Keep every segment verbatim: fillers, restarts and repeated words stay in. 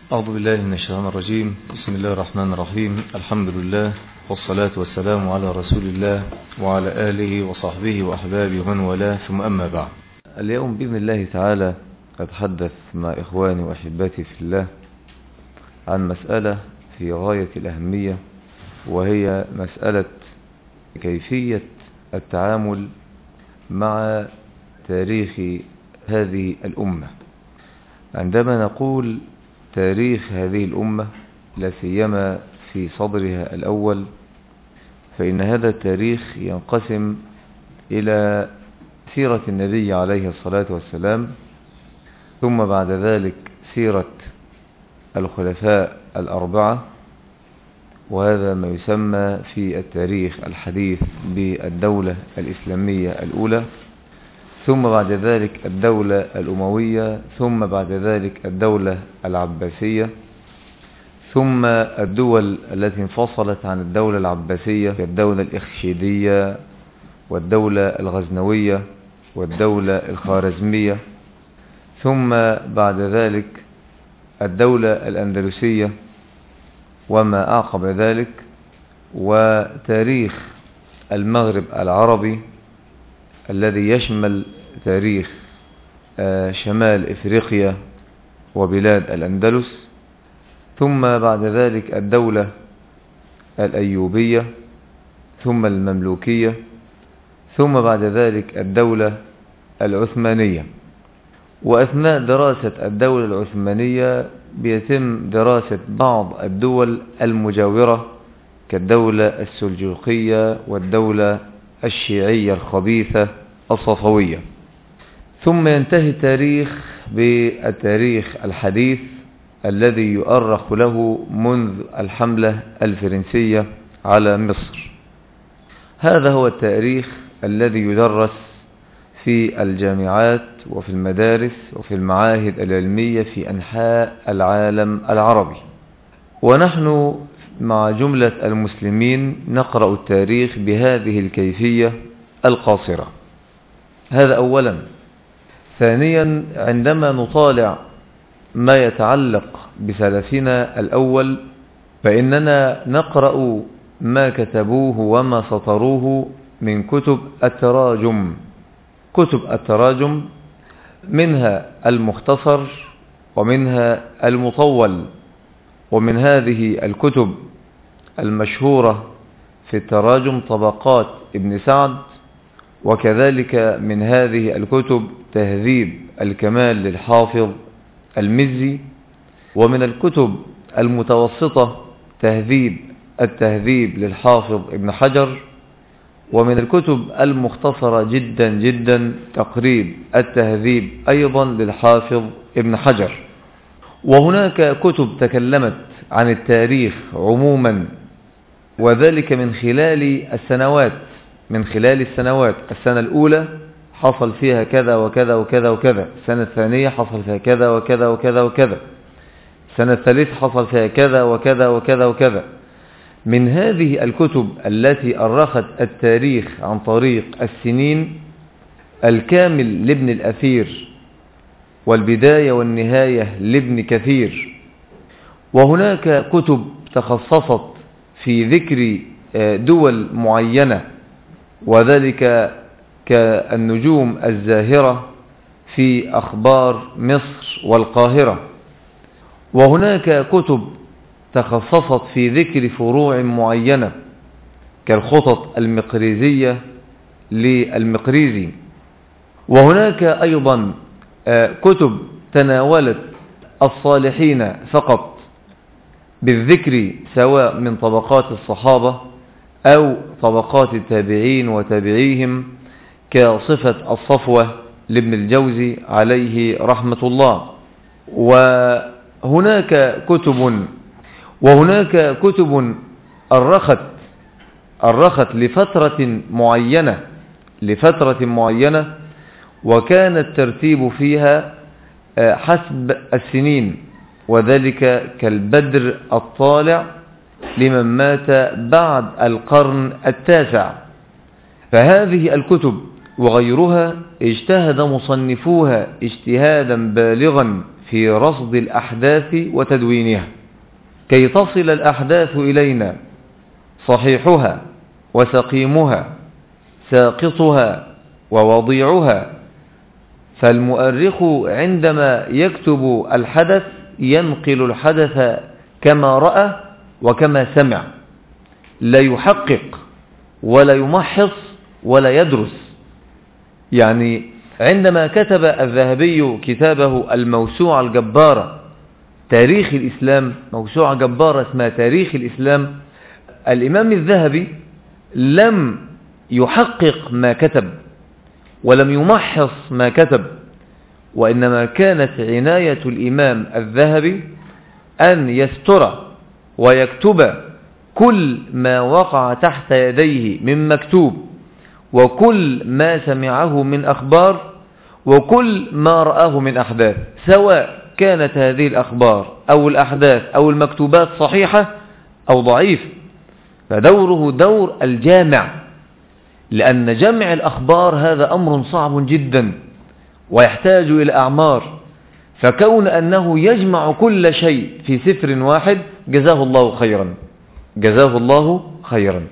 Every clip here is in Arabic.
أعوذ بالله من الشيطان الرجيم. بسم الله الرحمن الرحيم. الحمد لله والصلاة والسلام على رسول الله وعلى آله وصحبه وأحبابه ومن والاه، ثم أما بعد. اليوم بإذن الله تعالى أتحدث مع إخواني وأحباتي في الله عن مسألة في غاية الأهمية، وهي مسألة كيفية التعامل مع تاريخ هذه الأمة. عندما نقول تاريخ هذه الأمة لا سيما في صدرها الأول، فإن هذا التاريخ ينقسم إلى سيرة النبي عليه الصلاة والسلام، ثم بعد ذلك سيرة الخلفاء الأربعة، وهذا ما يسمى في التاريخ الحديث بالدولة الإسلامية الأولى، ثم بعد ذلك الدولة الأموية، ثم بعد ذلك الدولة العباسية، ثم الدول التي انفصلت عن الدولة العباسية كالدولة الإخشيدية والدولة الغزنوية والدولة الخارزمية، ثم بعد ذلك الدولة الأندلسية وما أعقب ذلك، وتاريخ المغرب العربي الذي يشمل تاريخ شمال إفريقيا وبلاد الأندلس، ثم بعد ذلك الدولة الأيوبية، ثم المملوكية، ثم بعد ذلك الدولة العثمانية. وأثناء دراسة الدولة العثمانية بيتم دراسة بعض الدول المجاورة كالدولة السلجوقية والدولة الشيعية الخبيثة الصفوية، ثم ينتهي التاريخ بالتاريخ الحديث الذي يؤرخ له منذ الحملة الفرنسية على مصر. هذا هو التاريخ الذي يدرس في الجامعات وفي المدارس وفي المعاهد العلمية في أنحاء العالم العربي، ونحن مع جملة المسلمين نقرأ التاريخ بهذه الكيفية القاصرة. هذا أولا. ثانيا، عندما نطالع ما يتعلق بسلفنا الأول فإننا نقرأ ما كتبوه وما سطروه من كتب التراجم. كتب التراجم منها المختصر ومنها المطول، ومن هذه الكتب المشهورة في التراجم طبقات ابن سعد، وكذلك من هذه الكتب تهذيب الكمال للحافظ المزي، ومن الكتب المتوسطة تهذيب التهذيب للحافظ ابن حجر، ومن الكتب المختصرة جدا جدا تقريب التهذيب أيضا للحافظ ابن حجر. وهناك كتب تكلمت عن التاريخ عموما، وذلك من خلال السنوات من خلال السنوات السنة الأولى حصل فيها كذا وكذا وكذا وكذا، السنة الثانية حصل فيها كذا وكذا وكذا وكذا، السنة الثالثة حصل فيها كذا وكذا وكذا وكذا. من هذه الكتب التي أرخت التاريخ عن طريق السنين الكامل لابن الأثير، والبداية والنهاية لابن كثير. وهناك كتب تخصصت في ذكر دول معينة، وذلك كالنجوم الزاهرة في أخبار مصر والقاهرة. وهناك كتب تخصصت في ذكر فروع معينة كالخطط المقريزية للمقريزي. وهناك أيضا كتب تناولت الصالحين فقط بالذكر، سواء من طبقات الصحابة أو طبقات التابعين وتابعيهم، كصفة الصفوة لابن الجوزي عليه رحمة الله. وهناك كتب وهناك كتب أرخت أرخت لفترة معينة لفترة معينة وكان الترتيب فيها حسب السنين، وذلك كالبدر الطالع لمن مات بعد القرن التاسع. فهذه الكتب وغيرها اجتهد مصنفوها اجتهادا بالغا في رصد الأحداث وتدوينها كي تصل الأحداث إلينا صحيحها وسقيمها ساقطها ووضيعها. فالمؤرخ عندما يكتب الحدث ينقل الحدث كما رأى وكما سمع، لا يحقق ولا يمحص ولا يدرس. يعني عندما كتب الذهبي كتابه الموسوعة الجبارة تاريخ الإسلام، موسوعة جبارة اسمها تاريخ الإسلام، الإمام الذهبي لم يحقق ما كتب ولم يمحص ما كتب، وإنما كانت عناية الإمام الذهبي أن يستر ويكتب كل ما وقع تحت يديه من مكتوب، وكل ما سمعه من أخبار، وكل ما رآه من أحداث، سواء كانت هذه الأخبار أو الأحداث أو المكتوبات صحيحة أو ضعيفة. فدوره دور الجامع، لأن جمع الأخبار هذا أمر صعب جدا ويحتاج إلى أعمار، فكون أنه يجمع كل شيء في سفر واحد جزاه الله خيرا، جزاه الله خيرا.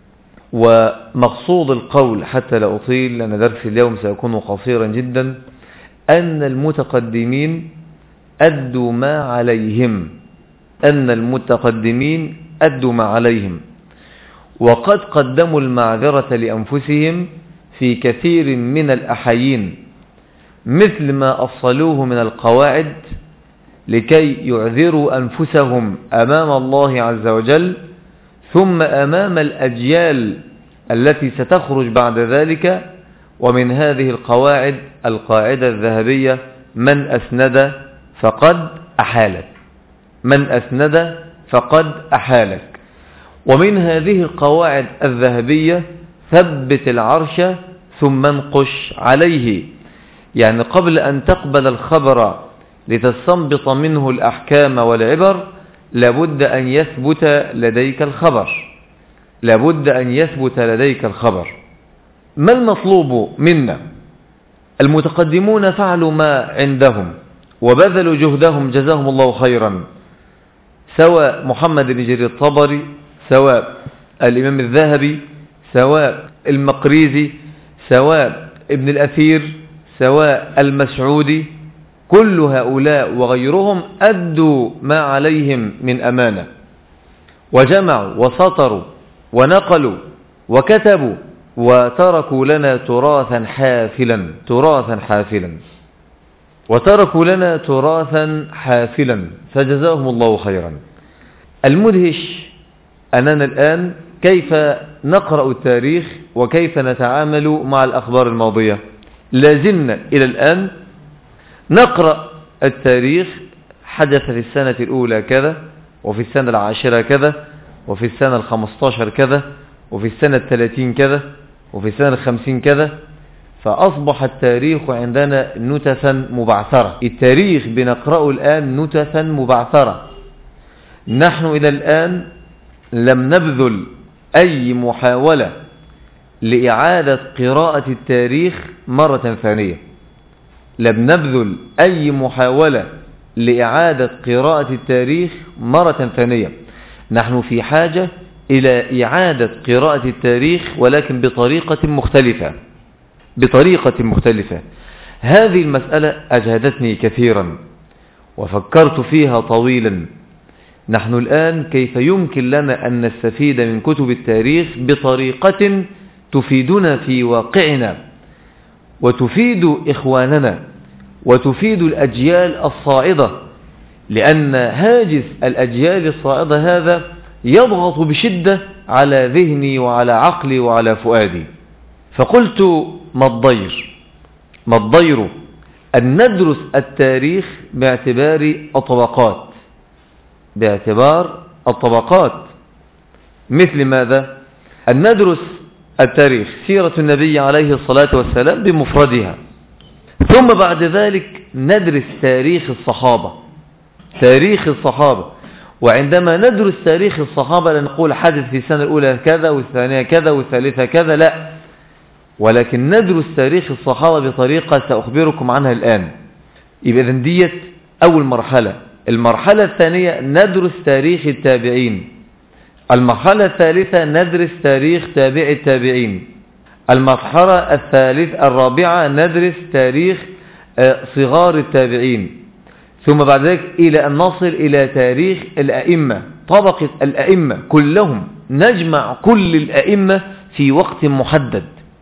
ومقصود القول حتى لا أطيل لأن درس اليوم سيكون قصيرا جدا، أن المتقدمين أدوا ما عليهم، أن المتقدمين أدوا ما عليهم، وقد قدموا المعذرة لأنفسهم في كثير من الأحايين، مثل ما أصلوه من القواعد لكي يعذروا أنفسهم أمام الله عز وجل، ثم أمام الأجيال التي ستخرج بعد ذلك. ومن هذه القواعد القاعدة الذهبية: من أسند فقد أحالك، من أسند فقد أحالك. ومن هذه القواعد الذهبية: ثبت العرش ثم انقش عليه. يعني قبل أن تقبل الخبر لتستنبط منه الأحكام والعبر لابد أن يثبت لديك الخبر، لابد أن يثبت لديك الخبر. ما المطلوب منا؟ المتقدمون فعلوا ما عندهم وبذلوا جهدهم جزاهم الله خيرا، سواء محمد بن جرير الطبري، سواء الإمام الذهبي، سواء المقريزي، سواء ابن الأثير، سواء المسعودي، كل هؤلاء وغيرهم أدوا ما عليهم من أمانة، وجمعوا وسطروا ونقلوا وكتبوا، وتركوا لنا تراثا حافلا، تراثا حافلا، وتركوا لنا تراثا حافلا، فجزاهم الله خيرا. المدهش أننا الآن كيف نقرأ التاريخ وكيف نتعامل مع الأخبار الماضية. لازلنا إلى الآن نقرأ التاريخ، حدث في السنة الأولى كذا، وفي السنة العاشرة كذا، وفي السنة الخمستاشر كذا، وفي السنة الثلاثين كذا، وفي السنة الخمسين كذا. فأصبح التاريخ عندنا نتفا مبعثرة، التاريخ بنقرأه الآن نتفا مبعثرة. نحن إلى الآن لم نبذل أي محاولة لإعادة قراءة التاريخ مرة ثانية، لم نبذل أي محاولة لإعادة قراءة التاريخ مرة ثانية. نحن في حاجة إلى إعادة قراءة التاريخ ولكن بطريقة مختلفة، بطريقة مختلفة. هذه المسألة أجهدتني كثيرا وفكرت فيها طويلا. نحن الآن كيف يمكن لنا أن نستفيد من كتب التاريخ بطريقة تفيدنا في واقعنا وتفيد إخواننا وتفيد الأجيال الصاعدة، لأن هاجس الأجيال الصاعدة هذا يضغط بشدة على ذهني وعلى عقلي وعلى فؤادي. فقلت ما الضير؟ ما الضير أن ندرس التاريخ باعتبار الطبقات، باعتبار الطبقات. مثل ماذا؟ أن ندرس التاريخ سيرة النبي عليه الصلاة والسلام بمفردها، ثم بعد ذلك ندرس تاريخ الصحابة، تاريخ الصحابة. وعندما ندرس تاريخ الصحابة لا نقول حدث في السنة الأولى كذا والثانية كذا والثالثة كذا، لا، ولكن ندرس تاريخ الصحابة بطريقة سأخبركم عنها الآن. يبقى إذن ديت أول مرحلة. المرحلة الثانية ندرس تاريخ التابعين. المرحلة الثالثة ندرس تاريخ تابع التابعين. المرحلة الثالثة الرابعة ندرس تاريخ صغار التابعين. ثم بعد ذلك إلى أن نصل إلى تاريخ الأئمة، طبقة الأئمة كلهم، نجمع كل الأئمة في وقت محدد،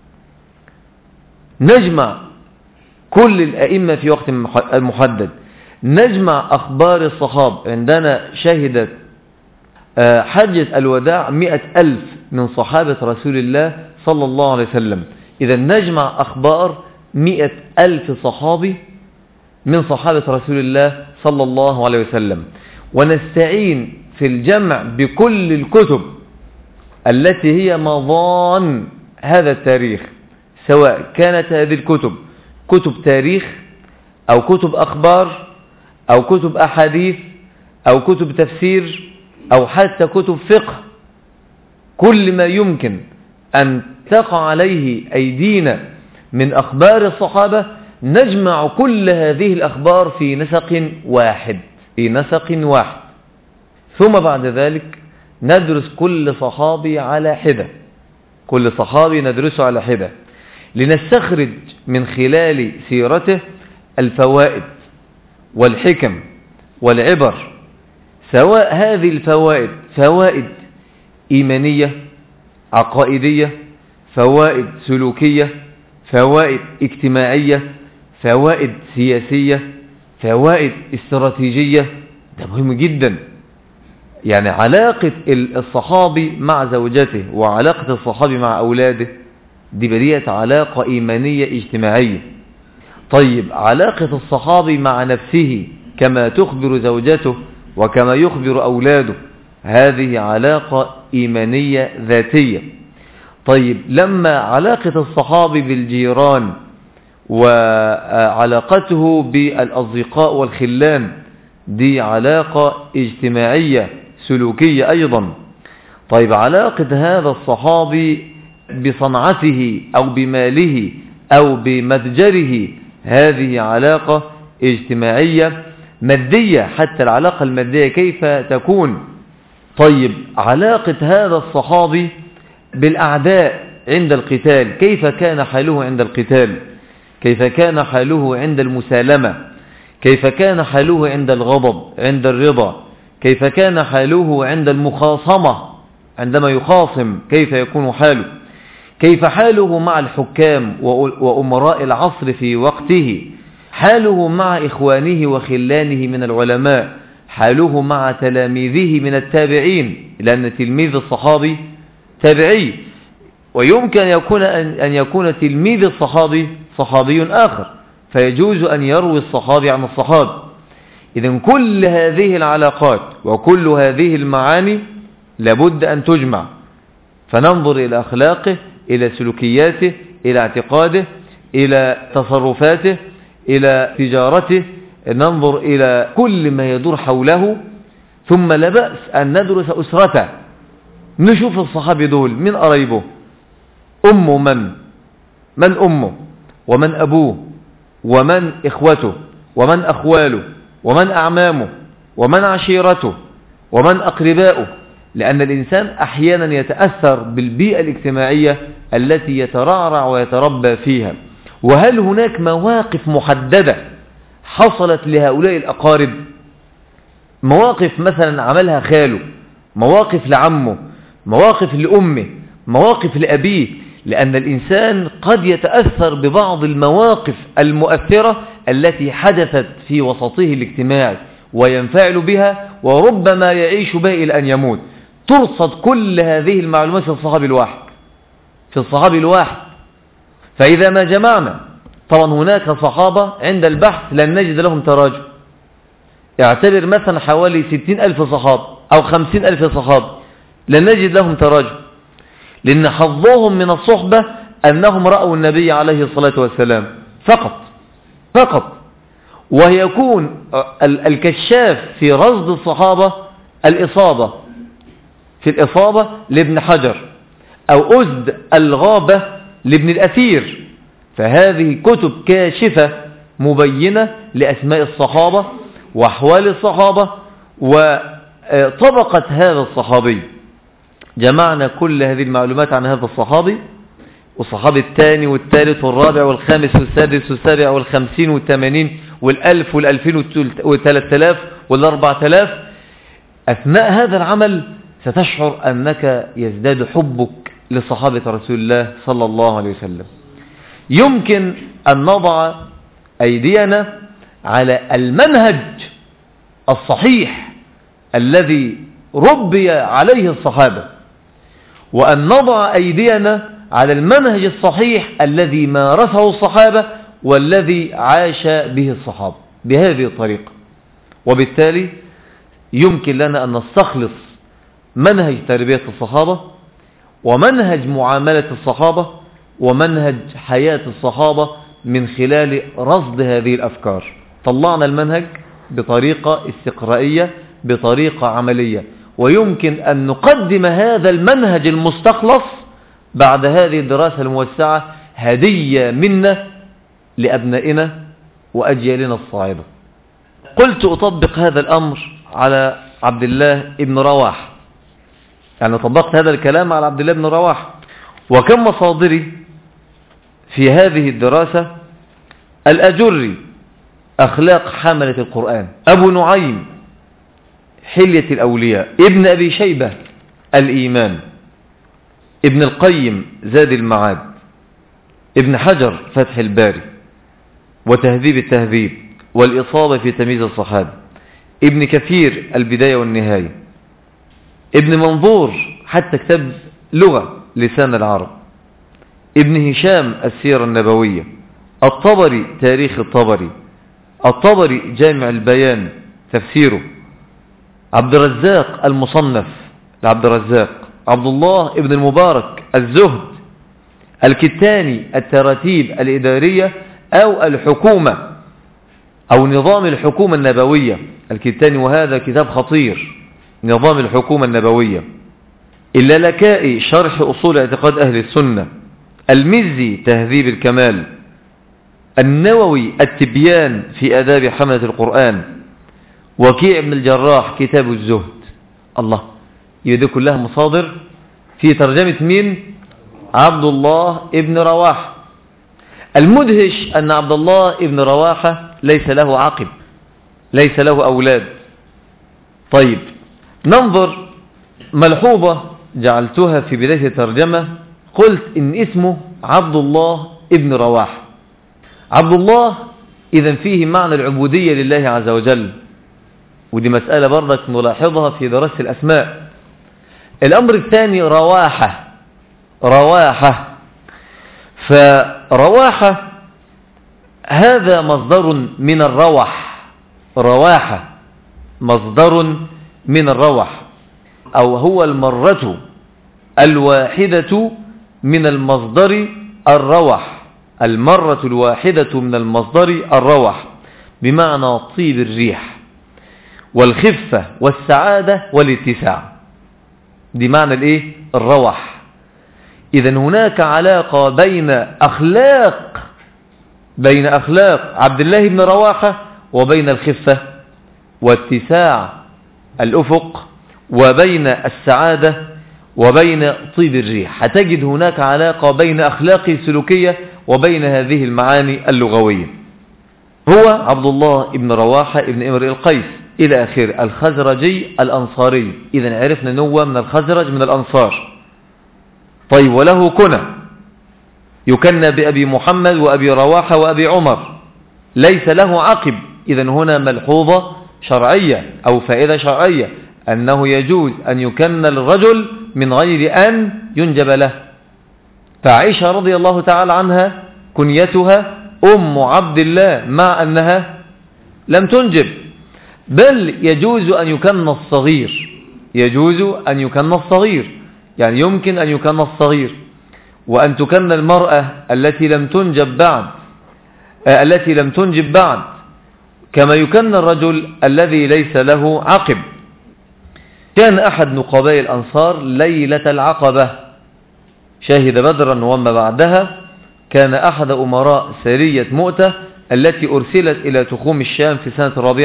نجمع كل الأئمة في وقت محدد، نجمع أخبار الصحابة. عندنا شهدت حجة الوداع مئة ألف من صحابة رسول الله صلى الله عليه وسلم. إذا نجمع أخبار مئة ألف صحابي من صحابة رسول الله صلى الله عليه وسلم، ونستعين في الجمع بكل الكتب التي هي مضان هذا التاريخ، سواء كانت هذه الكتب كتب تاريخ أو كتب أخبار أو كتب أحاديث أو كتب تفسير أو حتى كتب فقه. كل ما يمكن أن تقع عليه أيدينا من أخبار الصحابة نجمع كل هذه الأخبار في نسق واحد في نسق واحد ثم بعد ذلك ندرس كل صحابي على حدة، كل صحابي ندرسه على حدة لنستخرج من خلال سيرته الفوائد والحكم والعبر، سواء هذه الفوائد فوائد إيمانية عقائدية، فوائد سلوكية، فوائد اجتماعية، فوائد سياسية، فوائد استراتيجية. ده مهم جدا. يعني علاقة الصحابي مع زوجته وعلاقة الصحابي مع أولاده دي بديت علاقة إيمانية اجتماعية. طيب علاقة الصحابي مع نفسه كما تخبر زوجته وكما يخبر أولاده، هذه علاقة إيمانية ذاتية. طيب لما علاقة الصحابي بالجيران وعلاقته بالأصدقاء والخلان دي علاقة اجتماعية سلوكية أيضا. طيب علاقة هذا الصحابي بصنعته أو بماله أو بمتجره، هذه علاقة اجتماعية مادية، حتى العلاقة المادية كيف تكون. طيب علاقة هذا الصحابي بالأعداء عند القتال، كيف كان حاله عند القتال، كيف كان حاله عند المسالمة، كيف كان حاله عند الغضب عند الرضا، كيف كان حاله عند المخاصمة عندما يخاصم، كيف يكون حاله، كيف حاله مع الحكام وأمراء العصر في وقته، حاله مع إخوانه وخلانه من العلماء، حاله مع تلاميذه من التابعين، لأن تلميذ الصحابي تابعي، ويمكن أن يكون, أن يكون تلميذ الصحابي صحابي آخر، فيجوز أن يروي الصحابي عن الصحابي. إذن كل هذه العلاقات وكل هذه المعاني لابد أن تجمع، فننظر إلى أخلاقه، إلى سلوكياته، إلى اعتقاده، إلى تصرفاته، إلى تجارته، ننظر إلى كل ما يدور حوله. ثم لا بأس أن ندرس أسرته، نشوف الصحابي دول من قرايبه، أمه من من أمه ومن أبوه ومن إخوته ومن أخواله ومن أعمامه ومن عشيرته ومن أقرباؤه، لأن الإنسان أحيانا يتأثر بالبيئة الاجتماعية التي يترعرع ويتربى فيها. وهل هناك مواقف محددة حصلت لهؤلاء الأقارب؟ مواقف مثلا عملها خاله، مواقف لعمه، مواقف لأمه، مواقف لأبيه، لأن الإنسان قد يتأثر ببعض المواقف المؤثرة التي حدثت في وسطه الاجتماعي وينفعل بها، وربما يعيش بها إلى أن يموت. ترصد كل هذه المعلومات في الصحابي الواحد في الصحابي الواحد فإذا ما جمعنا، طبعا هناك صحابة عند البحث لن نجد لهم تراجم، اعتبر مثلا حوالي ستين ألف صحاب أو خمسين ألف صحاب لن نجد لهم تراجم، لأن حظهم من الصحبة أنهم رأوا النبي عليه الصلاة والسلام فقط فقط ويكون الكشاف في رصد الصحابة الإصابة في الإصابة لابن حجر، أو أزد الغابة لابن الأثير. فهذه كتب كاشفة مبينة لأسماء الصحابة وأحوال الصحابة وطبقة هذا الصحابي. جمعنا كل هذه المعلومات عن هذا الصحابي، والصحابي الثاني والثالث والرابع والخامس والسادس والسابع والخمسين والثمانين والألف والألفين والثلاث آلاف والأربعة آلاف. أثناء هذا العمل ستشعر أنك يزداد حبك لصحابة رسول الله صلى الله عليه وسلم. يمكن أن نضع أيدينا على المنهج الصحيح الذي ربي عليه الصحابة، وأن نضع أيدينا على المنهج الصحيح الذي مارسه الصحابة والذي عاش به الصحابة بهذه الطريقة. وبالتالي يمكن لنا أن نستخلص منهج تربية الصحابة ومنهج معاملة الصحابة ومنهج حياة الصحابة من خلال رصد هذه الأفكار. طلعنا المنهج بطريقة استقرائية، بطريقة عملية، ويمكن أن نقدم هذا المنهج المستخلص بعد هذه الدراسة الموسعة هدية منا لأبنائنا وأجيالنا الصاعدة. قلت أطبق هذا الأمر على عبد الله بن رواحة، يعني طبقت هذا الكلام على عبد الله بن رواحة. وكم مصادري في هذه الدراسة: الأجري أخلاق حملة القرآن، أبو نعيم حلية الأولياء، ابن أبي شيبة الإيمان، ابن القيم زاد المعاد، ابن حجر فتح الباري وتهذيب التهذيب والإصابة في تمييز الصحابة، ابن كثير البداية والنهاية، ابن منظور حتى كتاب لغة لسان العرب، ابن هشام السيرة النبوية، الطبري تاريخ الطبري، الطبري جامع البيان تفسيره، عبد الرزاق المصنف لعبد الرزاق، عبد الله ابن المبارك الزهد، الكتاني التراتيب الإدارية أو الحكومة أو نظام الحكومة النبوية الكتاني، وهذا كتاب خطير، نظام الحكومة النبوية، اللالكائي شرح أصول اعتقاد أهل السنة، المزي تهذيب الكمال، النووي التبيان في آداب حملة القرآن، وكيع بن الجراح كتاب الزهد. الله، يدي كلها مصادر في ترجمة مين؟ عبد الله ابن رواحة. المدهش أن عبد الله ابن رواحة ليس له عقب، ليس له أولاد. طيب ننظر ملحوظة جعلتها في بداية الترجمة، قلت إن اسمه عبد الله ابن رواحة. عبد الله إذن فيه معنى العبودية لله عز وجل، ودي مسألة برضك نلاحظها في دراسة الأسماء. الأمر الثاني رواحة، رواحة، فرواحة هذا مصدر من الروح، رواحة مصدر من الروح، أو هو المرة الواحدة من المصدر الروح، المرة الواحدة من المصدر الروح، بمعنى طيب الريح والخفة والسعادة والاتساع. دي معنى الايه؟ الروح. إذن هناك علاقة بين أخلاق بين أخلاق عبد الله بن رواحة وبين الخفة واتساع الأفق وبين السعادة وبين طيب الريح. هتجد هناك علاقة بين أخلاقه السلوكية وبين هذه المعاني اللغوية. هو عبد الله بن رواحة ابن امرئ القيس إلى آخر، الخزرجي الأنصاري. إذن عرفنا نوى من الخزرج من الأنصار. طيب، وله كنى يكنى بأبي محمد وأبي رواحة وأبي عمر، ليس له عقب. إذن هنا ملحوظة شرعية أو فائدة شرعية، أنه يجوز أن يكنى الرجل من غير أن ينجب له. فعائشة رضي الله تعالى عنها كنيتها أم عبد الله مع أنها لم تنجب، بل يجوز أن يكنى الصغير، يجوز أن يكنى الصغير، يعني يمكن أن يكنى الصغير، وأن تكنى المرأة التي لم تنجب بعد آه التي لم تنجب بعد، كما يكنى الرجل الذي ليس له عقب. كان أحد نقباء الأنصار ليلة العقبة، شهد بدرا وما بعدها، كان أحد أمراء سرية مؤتة التي أرسلت إلى تخوم الشام في سنة الرابعة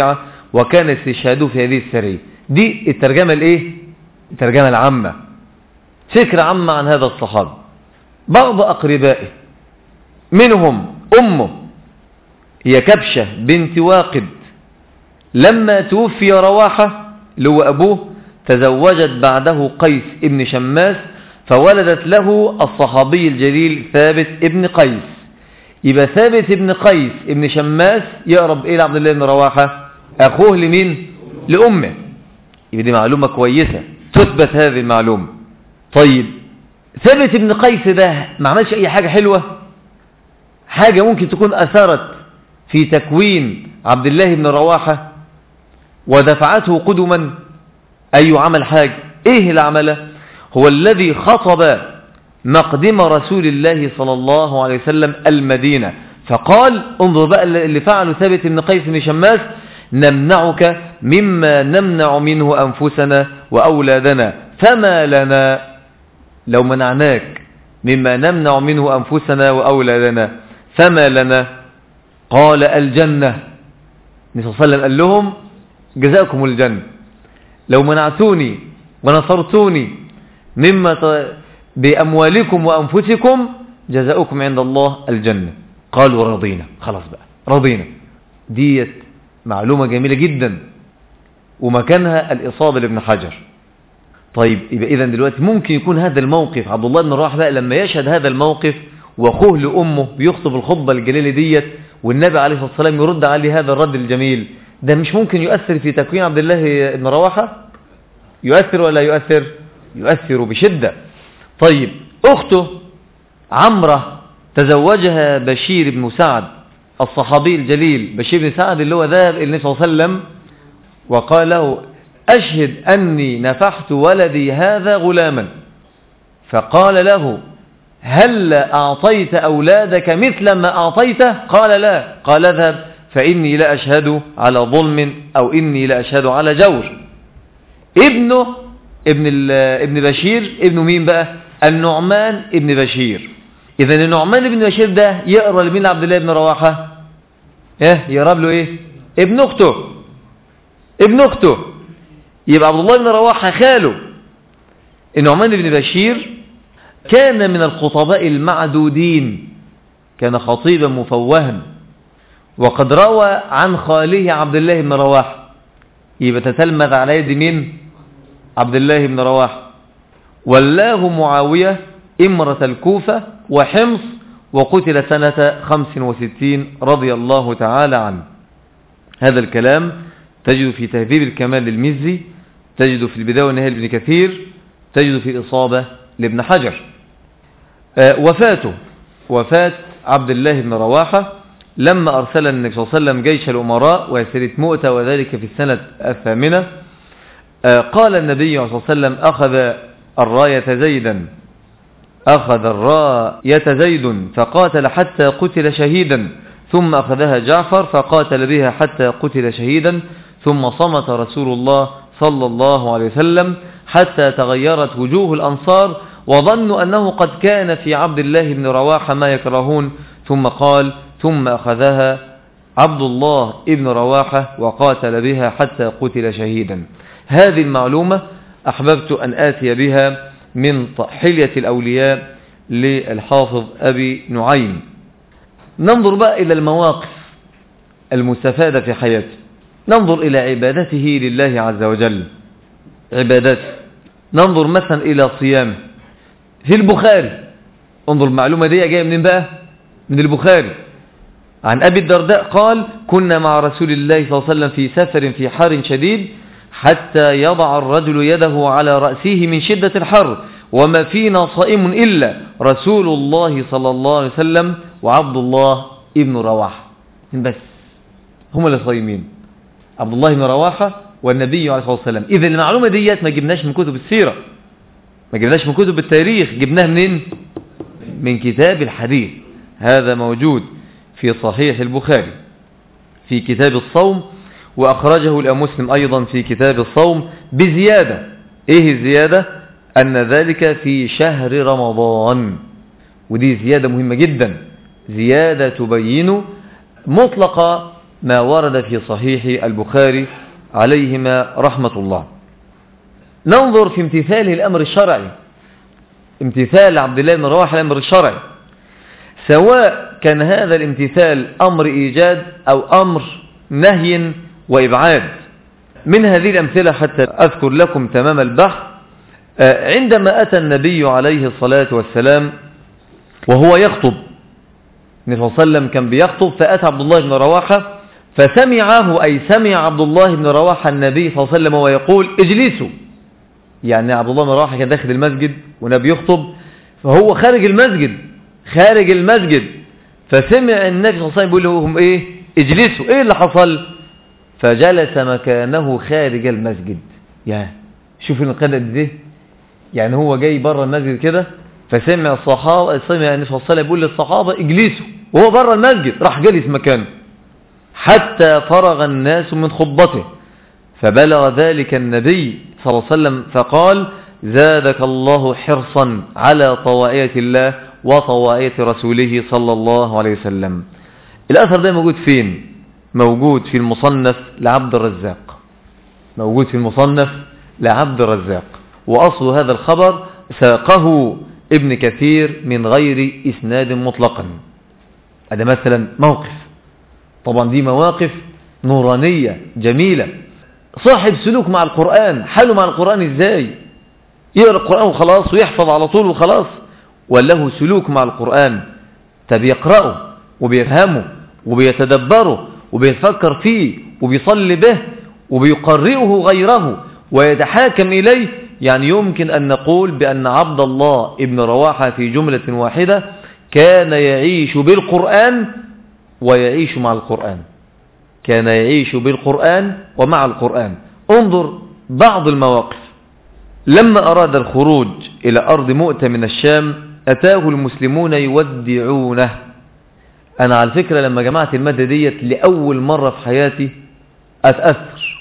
وكان استشهاده في هذه السرية. دي الترجمة الايه؟ الترجمة العامة، فكرة عامة عن هذا الصحابي. بعض أقربائه منهم أمه هي كبشة بنت واقد، لما توفي رواحة اللي هو أبوه تزوجت بعده قيس ابن شماس فولدت له الصحابي الجليل ثابت ابن قيس. يبقى ثابت ابن قيس ابن شماس يقرب إلى عبد الله بن رواحة، أخوه لمين؟ لأمه. يبقى دي معلومة كويسة تثبت هذه المعلومة. طيب ثابت ابن قيس ده ما عملش أي حاجة حلوة، حاجة ممكن تكون أثرت في تكوين عبد الله بن رواحة ودفعته قدما؟ أي عمل حاجة؟ إيه اللي عمله؟ هو الذي خطب مقدم رسول الله صلى الله عليه وسلم المدينة، فقال انظر بقى اللي فعله ثابت بن قيس بن شماس: نمنعك مما نمنع منه أنفسنا وأولادنا، فما لنا لو منعناك مما نمنع منه أنفسنا وأولادنا فما لنا؟ قال الجنة. النبي صلى الله عليه وسلم قال لهم جزاكم الجنة، لو منعتوني ونصرتوني مما بأموالكم وأنفسكم جزاؤكم عند الله الجنة. قالوا رضينا، خلاص بقى رضينا. ديت معلومة جميلة جدا ومكانها الإصابة لابن حجر. طيب يبقى إذن دلوقتي ممكن يكون هذا الموقف عبد الله بن رواحة بقى لما يشهد هذا الموقف وأخوه لأمه بيخطب الخطبة الجليلة ديت والنبي عليه الصلاة والسلام يرد عليه هذا الرد الجميل، ده مش ممكن يؤثر في تكوين عبد الله بن رواحة؟ يؤثر ولا يؤثر؟ يؤثر بشدة. طيب أخته عمرة تزوجها بشير بن سعد الصحابي الجليل، بشير بن سعد اللي هو ذهب إلى النبي صلى الله عليه وسلم وقال له: أشهد أني نفحت ولدي هذا غلاما. فقال له: هل أعطيت أولادك مثل ما أعطيته؟ قال لا. قال: اذهب فإني لا أشهد على ظلم أو إني لا أشهد على جور. ابنه ابن, ابن بشير ابنه مين بقى؟ النعمان ابن بشير. إذن النعمان ابن بشير ده يقرأ لمين؟ عبد الله بن رواحة؟ ايه يقرب له ايه؟ ابن اخته ابن اخته يبقى عبد الله بن رواحة خاله. النعمان بن بشير كان من الخطباء المعدودين، كان خطيبا مفوها، وقد روى عن خاله عبد الله بن رواحة، يبقى تتلمذ على يد مين؟ عبد الله بن رواحة. ولاه معاوية إمرة الكوفة وحمص وقتل سنة خمس وستين رضي الله تعالى عنه. هذا الكلام تجد في تهذيب الكمال للمزي، تجد في البداية والنهاية لابن كثير، تجد في الإصابة لابن حجر. آه وفاته وفاة عبد الله بن رواحة لما أرسل النبي صلى الله عليه وسلم جيش الأمراء وسيرة مؤتة، وذلك في السنة الثامنة. آه قال النبي صلى الله عليه وسلم: أخذ الراية زيدا أخذ الراية زيد فقاتل حتى قتل شهيدا، ثم أخذها جعفر فقاتل بها حتى قتل شهيدا، ثم صمت رسول الله صلى الله عليه وسلم حتى تغيرت وجوه الأنصار وظنوا أنه قد كان في عبد الله بن رواحة ما يكرهون، ثم قال: ثم أخذها عبد الله بن رواحة وقاتل بها حتى قتل شهيدا. هذه المعلومة أحببت أن آتي بها من حلية الأولياء للحافظ أبي نعيم. ننظر بقى إلى المواقف المستفادة في حياته، ننظر إلى عبادته لله عز وجل، عبادته. ننظر مثلا إلى صيامه في البخاري. انظر المعلومة دي جاية منين بقى؟ من البخاري. عن أبي الدرداء قال: كنا مع رسول الله صلى الله عليه وسلم في سفر في حر شديد حتى يضع الرجل يده على رأسه من شدة الحر، وما فينا صائم إلا رسول الله صلى الله عليه وسلم وعبد الله ابن رواحة. بس هم اللي صايمين، عبد الله بن رواحة والنبي عليه الصلاة والسلام. إذا المعلومة ديت ما جبناش من كتب السيرة، ما جبناش من كتب التاريخ، جبناها منين؟ من كتاب الحديث. هذا موجود في صحيح البخاري في كتاب الصوم، وأخرجه الإمام مسلم أيضا في كتاب الصوم بزيادة. إيه الزيادة؟ أن ذلك في شهر رمضان، ودي زيادة مهمة جدا، زيادة تبين مطلق ما ورد في صحيح البخاري عليهما رحمة الله. ننظر في امتثاله الأمر الشرعي، امتثال عبد الله بن رواحة الأمر الشرعي، سواء كان هذا الامتثال أمر إيجاد أو أمر نهي وإبعاد. من هذه الأمثلة حتى أذكر لكم تمام البحث، عندما أتى النبي عليه الصلاة والسلام وهو يخطب، النبي صلى الله عليه وسلم كان بيخطب، فأتى عبد الله بن رواحة فسمعه، أي سمع عبد الله بن رواحة النبي صلى الله عليه وسلم ويقول اجلسوا. يعني عبد الله بن رواحة كان داخل المسجد والنبي يخطب، فهو خارج المسجد خارج المسجد فسمع النبي صلى الله عليه وسلم بيقول لهم ايه؟ اجلسوا. ايه اللي حصل؟ فجلس مكانه خارج المسجد. يا شوف القدر دي، يعني هو جاي بره المسجد كده، فسمع الصحابه، سمع النبي صلى الله عليه وسلم بيقول للصحابه اجلسوا وهو بره المسجد، راح جلس مكانه حتى فرغ الناس من خطبته، فبلغ ذلك النبي صلى الله عليه وسلم فقال زادك الله حرصا على طواعية الله وطواعية رسوله صلى الله عليه وسلم. الأثر ده موجود فين؟ موجود في المصنف لعبد الرزاق، موجود في المصنف لعبد الرزاق، وأصل هذا الخبر ساقه ابن كثير من غير إسناد مطلقا. هذا مثلا موقف، طبعا دي مواقف نورانية جميلة. صاحب سلوك مع القرآن، حاله مع القرآن ازاي؟ يقرأ القرآن وخلاص ويحفظ على طول وخلاص، وله سلوك مع القرآن، فبيقرأه وبيفهمه وبيتدبره وبيفكر فيه وبيصلي به وبيقرئه غيره ويتحاكم إليه. يعني يمكن أن نقول بأن عبد الله ابن رواحة في جملة واحدة كان يعيش بالقرآن ويعيش مع القرآن، كان يعيش بالقرآن ومع القرآن. انظر بعض المواقف. لما أراد الخروج إلى أرض مؤتة من الشام أتاه المسلمون يودعونه. أنا على فكرة لما جمعت المادة ديت لأول مرة في حياتي أتأثر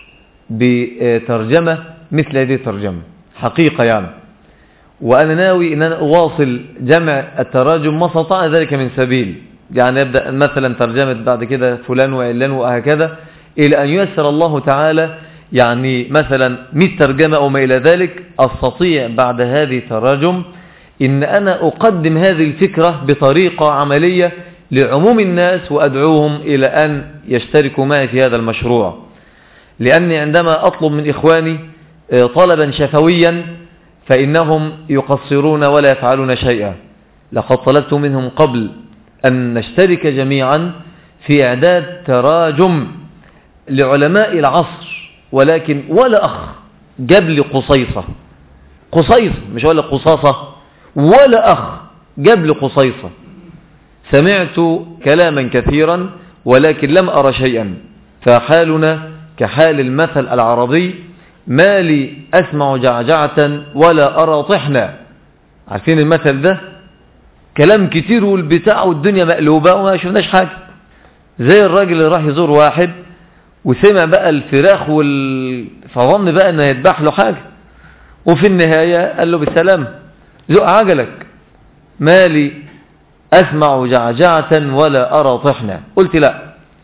بترجمة مثل هذه الترجمة حقيقة يعني، وأنا ناوي أن أنا أواصل جمع التراجم ما استطاع ذلك من سبيل، يعني يبدأ مثلا ترجمة بعد كده فلان وعلان وهكذا، إلى أن ييسر الله تعالى يعني مثلا مئة ترجمة أو ما إلى ذلك، أستطيع بعد هذه التراجم إن أنا أقدم هذه الفكرة بطريقة عملية لعموم الناس وأدعوهم إلى أن يشتركوا معي في هذا المشروع. لأني عندما أطلب من إخواني طلبا شفويا فإنهم يقصرون ولا يفعلون شيئا. لقد طلبت منهم قبل أن نشترك جميعا في إعداد تراجم لعلماء العصر، ولكن ولا أخ جاب لي قصيصة، قصيصة مش ولا قصاصة، ولا أخ جاب لي قصيصة. سمعت كلاما كثيرا ولكن لم أرى شيئا، فحالنا كحال المثل العربي ما لي أسمع جعجعة ولا أرى طحنا. عارفين المثل ده؟ كلام كتير والبتاع والدنيا مقلوبة وما شفناش حاجة. زي الراجل اللي راح يزور واحد وسمع بقى الفراخ وال... فظن بقى انه يذبح له حاجة، وفي النهاية قال له بالسلام زق عجلك، ما لي أسمع جعجعة ولا أرى طحنا. قلت لا،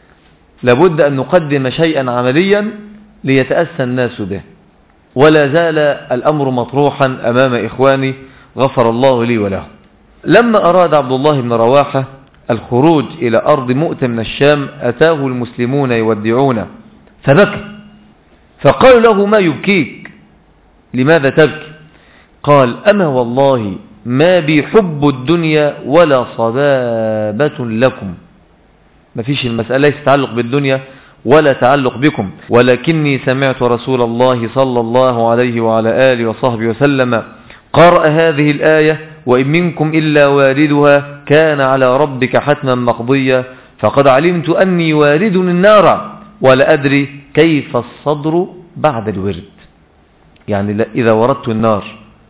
لابد أن نقدم شيئا عمليا ليتأسى الناس به. ولا زال الأمر مطروحا أمام إخواني غفر الله لي وله. لما أراد عبد الله بن رواحة الخروج إلى أرض مؤتة من الشام أتاه المسلمون يودعونه فبكى، فقالوا له ما يبكيك؟ لماذا تبكي؟ قال أما والله ما بي حب الدنيا ولا صبابة لكم. ما فيش المسألة ليس تعلق بالدنيا ولا تعلق بكم، ولكني سمعت رسول الله صلى الله عليه وعلى آله وصحبه وسلم قرأ هذه الآية وإن منكم إلا واردها كان على ربك حتما مقضيا، فقد علمت أني وارد النار ولا أدري كيف الصدر بعد الورد. يعني إذا وردت النار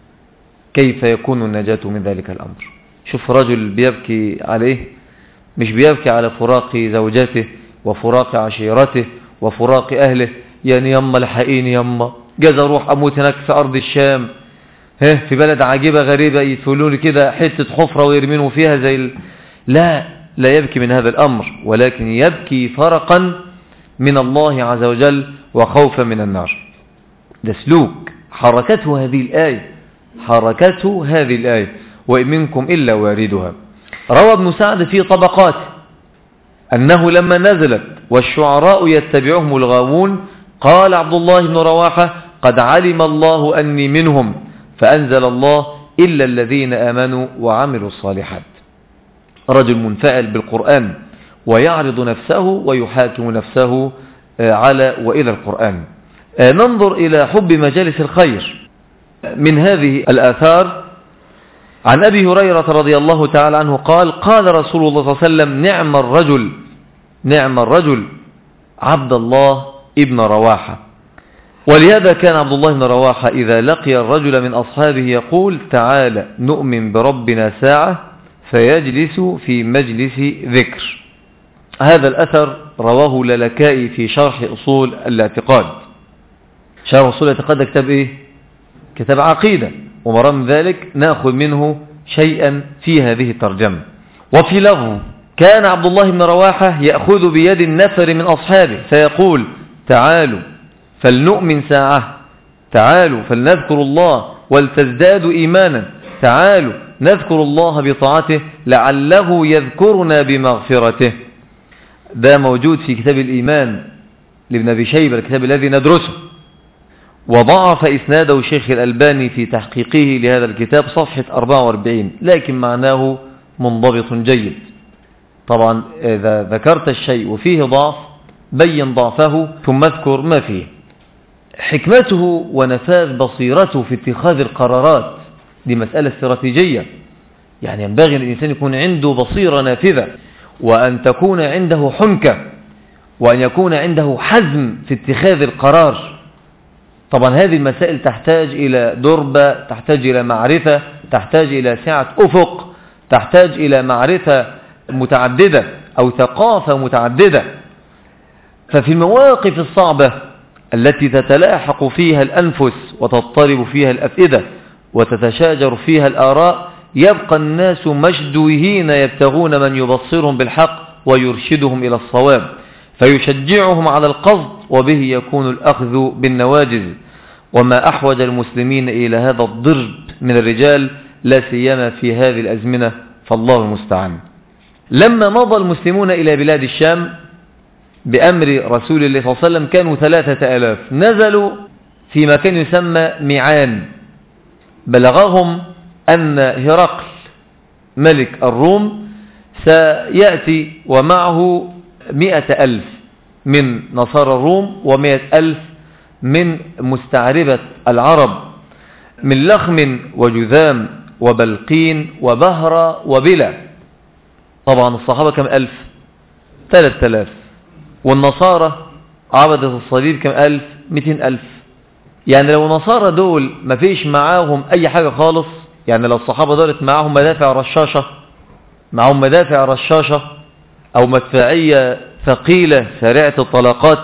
كيف يكون النجاة من ذلك الأمر؟ شوف رجل بيبكي عليه، مش بيبكي على فراق زوجته وفراق عشيرته وفراق أهله، يعني يما لحقيني يما جاز أروح أموت هناك في أرض الشام، ها في بلد عجيبة غريبة يدفلوني كده حتة حفرة ويرمينوا فيها زي ال... لا لا يبكي من هذا الأمر، ولكن يبكي فرقا من الله عز وجل وخوفا من النار. ده سلوك حركته هذه الآية، حركته هذه الآية وإن منكم إلا واردها. روى ابن سعد في طبقاته أنه لما نزلت والشعراء يتبعهم الغاوون قال عبد الله بن رواحة قد علم الله أني منهم، فأنزل الله إلا الذين آمنوا وعملوا الصالحات. رجل منفعل بالقرآن ويعرض نفسه ويحاكم نفسه على وإلى القرآن. ننظر إلى حب مجالس الخير. من هذه الآثار عن أبي هريرة رضي الله تعالى عنه قال قال رسول الله صلى الله عليه وسلم نعم الرجل نعم الرجل عبد الله ابن رواحة. ولهذا كان عبد الله بن رواحة إذا لقي الرجل من أصحابه يقول تعالى نؤمن بربنا ساعة، فيجلس في مجلس ذكر. هذا الأثر رواه لالكائي في شرح أصول الاعتقاد. شرح أصول الاعتقاد ده كتاب إيه؟ كتاب عقيدة، ومرام ذلك نأخذ منه شيئا في هذه الترجمة. وفي لفظ كان عبد الله بن رواحة يأخذ بيد النفر من أصحابه فيقول تعالوا فلنؤمن ساعة، تعالوا فلنذكر الله ولتزدادوا إيمانا، تعالوا نذكر الله بطاعته لعله يذكرنا بمغفرته. ده موجود في كتاب الإيمان لابن أبي شيبة، الكتاب الذي ندرسه، وضعف إسناده الشيخ الألباني في تحقيقه لهذا الكتاب صفحة أربعة وأربعين، لكن معناه منضبط جيد. طبعا إذا ذكرت الشيء وفيه ضعف بين ضعفه ثم اذكر ما فيه. حكمته ونفاذ بصيرته في اتخاذ القرارات دي مسألة استراتيجية، يعني ينبغي الإنسان يكون عنده بصيرة نافذة، وأن تكون عنده حنكة، وأن يكون عنده حزم في اتخاذ القرار. طبعا هذه المسائل تحتاج إلى دربة، تحتاج إلى معرفة، تحتاج إلى سعة أفق، تحتاج إلى معرفة متعددة أو ثقافة متعددة. ففي المواقف الصعبة التي تتلاحق فيها الأنفس وتضطرب فيها الأفئدة وتتشاجر فيها الآراء يبقى الناس مشدوهين يبتغون من يبصرهم بالحق ويرشدهم إلى الصواب فيشجعهم على القصد، وبه يكون الأخذ بالنواجذ. وما أحوج المسلمين إلى هذا الضرب من الرجال لا سيما في هذه الأزمنة، فالله المستعان. لما مضى المسلمون إلى بلاد الشام بأمر رسول الله صلى الله عليه وسلم كانوا ثلاثة آلاف، نزلوا في مكان يسمى ميعان. بلغهم أن هرقل ملك الروم سيأتي ومعه مئة ألف من نصارى الروم ومئة ألف من مستعربة العرب من لخم وجذام وبلقين وبهرة وبلا. طبعا الصحابة كم ألف؟ ثلاثة آلاف. والنصارى عبدة الصليب كم ألف؟ مئتين ألف. يعني لو نصارى دول ما فيش معاهم أي حاجة خالص، يعني لو الصحابة دولت معاهم مدافع رشاشة معاهم مدافع رشاشة أو مدفعية ثقيلة سريعة الطلاقات،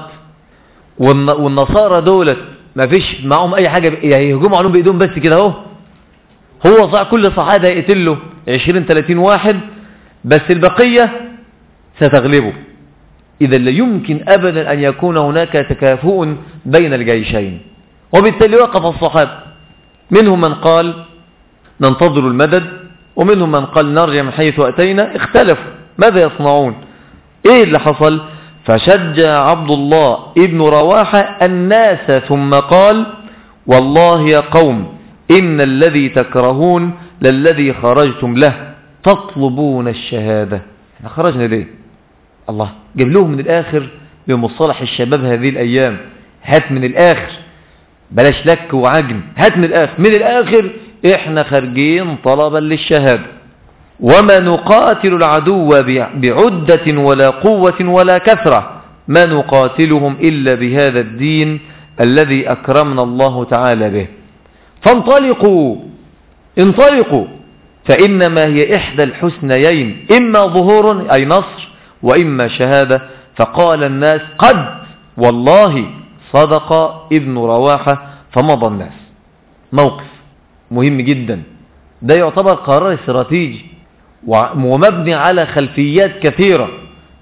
والنصارى دولت ما فيش معاهم أي حاجة، يعني يهجموا عليهم بإيدهم بس كده اهو، هو صح كل صحابة يقتله عشرين ثلاثين واحد بس البقية ستغلبه. إذا لا يمكن أبدا أن يكون هناك تكافؤ بين الجيشين. وبالتالي وقف الصحابة، منهم من قال ننتظر المدد، ومنهم من قال نرجع من حيث أتينا. اختلفوا ماذا يصنعون. ايه اللي حصل؟ فشجع عبد الله ابن رواحة الناس ثم قال والله يا قوم إن الذي تكرهون للذي خرجتم له تطلبون الشهادة. احنا خرجنا ليه؟ الله جاب لهم من الآخر بمصطلح الشباب هذه الأيام، هات من الآخر، بلاش لك وعجن، هات من الآخر. من الآخر احنا خارجين طلبا للشهادة، وما نقاتل العدو بعدة ولا قوة ولا كثرة، ما نقاتلهم إلا بهذا الدين الذي أكرمنا الله تعالى به. فانطلقوا انطلقوا فإنما هي إحدى الحسنيين، إما ظهور أي نصر وإما شهادة. فقال الناس قد والله صدق ابن رواحة، فمضى الناس. موقف مهم جدا، ده يعتبر قرار استراتيجي ومبني على خلفيات كثيرة.